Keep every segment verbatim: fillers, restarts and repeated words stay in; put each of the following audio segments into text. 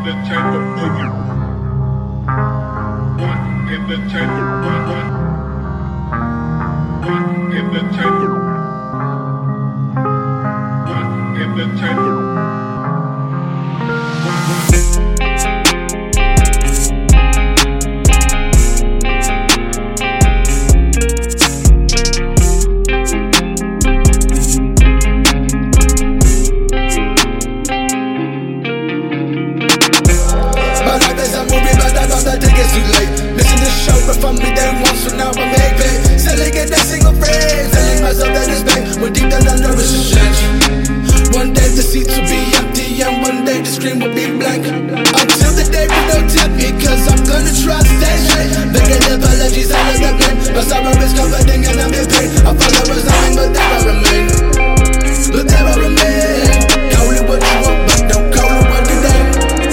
the chamber boogie. One in the chamber, one, one. One in the chamber. One in the chamber. Too late. Listen to the show, but from me there once, so now I make pay. Selling it that single phrase, telling myself that it's back. But deep down I know it's a change. One day the seats will be empty, and one day the screen will be blank. Until the day we don't tip me, cause I'm gonna trust that shit. Begging apologies out of the pain. My sorrow is comforting and I'm in pain. I follow a sign, but there I remain. But there I remain. Call it what you want, but don't call it what you name.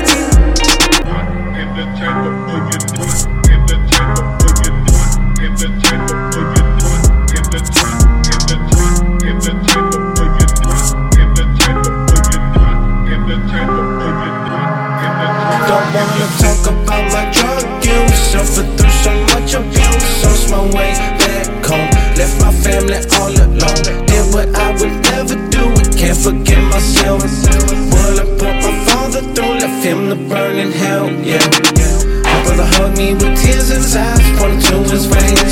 In the chamber boogie. In the chamber boogie, in the chamber boogie, in the chamber, in the chamber, in the chamber boogie, in the chamber boogie, in the chamber boogie, in the chamber. Don't wanna talk about my drug use. Suffered through so much abuse. Lost my way back home. Left my family all alone. Did what I would never do. I can't forgive myself. Well, I put my father through. Left him to burn in hell. Yeah. My brother hugged me with tears in his eyes, pointing to his veins.